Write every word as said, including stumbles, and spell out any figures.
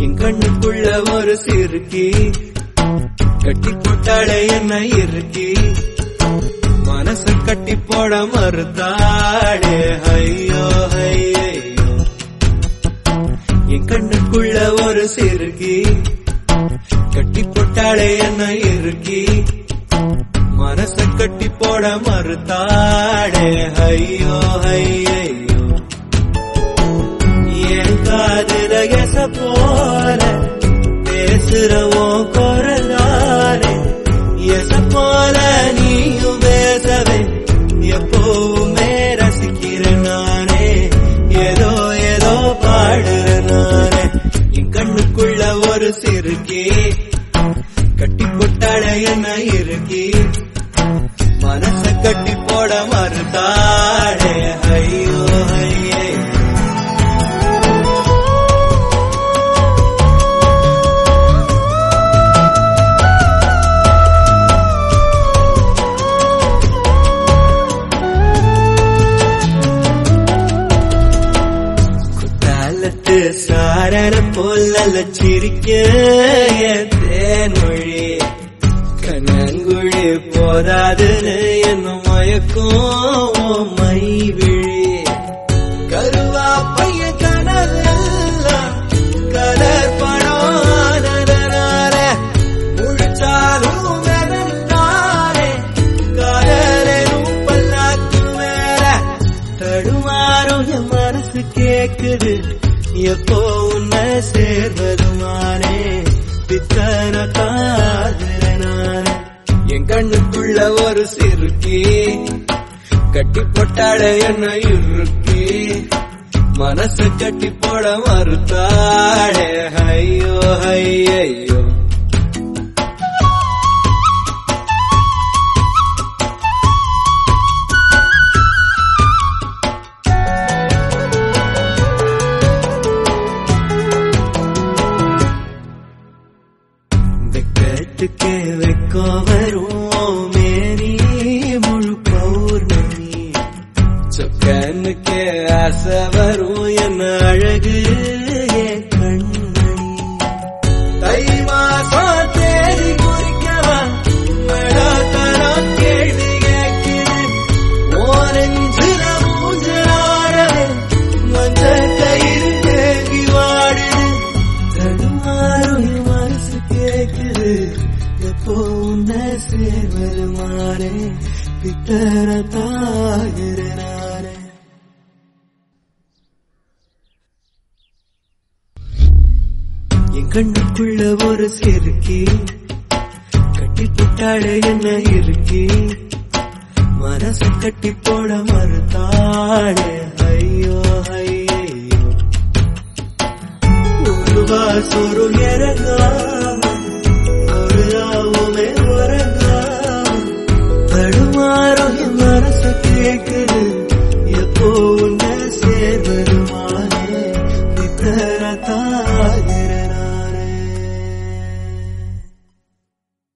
என் கண்ணுக்குள்ள ஒரு சிறுக்கி கட்டி போட்டாளே என்ன இருக்கி மனச கட்டி போட மறுத்தாளே ஐயோ ஐயோ என் கண்ணுக்குள்ள ஒரு சிறுக்கி கட்டி போட்டாளே என்ன இருக்கி மனச கட்டி போட மறுத்தாளே ஐயோ ஐயோ என் காதுல எச போல பேசுறவோ குரலாலே எச போல நீயும் பேசவே எப்பவுமே ரசிக்கிறேன் நானே ஏதோ ஏதோ பாடுறேன் நானே என் கண்ணுக்குள்ள ஒரு சிறுக்கி கட்டி போட்டாள என்ன இருக்கி மனச கட்டி போட மறுத்தாளே ஐயோ ஐயோ சாரண போல சிரிக்க தேன்மொழி கண்ணங்குழி போதாதுன்னு என்ன மயக்கும் மை விழி கருவா பைய கனவெல்லாம் கலர் பணானதனால முழிச்சாலும் வெதந்தாலே கலரும் பல்லாக்கு மேல தடுமாறும் என் மனசு கேக்குது எப்போ உன்ன சேர்வதுமானே பித்தன காதலனானே என் கண்ணுக்குள்ள ஒரு சிறுக்கி கட்டி போட்டாட என்ன இருக்கி மனச கட்டி போட மறுத்தாளே ஐயோ ஐயோ के वेको वरूं मेरी मुळु पौर्णमी चुक्कन के आस वरूं एन अழகு ये कण्मणि தை மாசம் தேடி குறிக்கவா மழை தரம் கேள்வி கேட்குது ஓரஞ்சுல மூஞ்சலாடவே மஞ்ச கயிறு தேங்கி வாடுது தடுமாறும் மனசு கேட்குது எப்போ உன்ன சேர்வருமானே பித்தர தாகிறனானே என் கண்ணுக்குள்ள ஒரு சிறுக்கி கட்டி போட்டாளே என்ன இருக்கி மனச கட்டி போட மறுத்தாளே ஐயோ ஐயோ ஒரு வாசொரு இறங்காம தடுமாறும் என் மனசு கேட்குது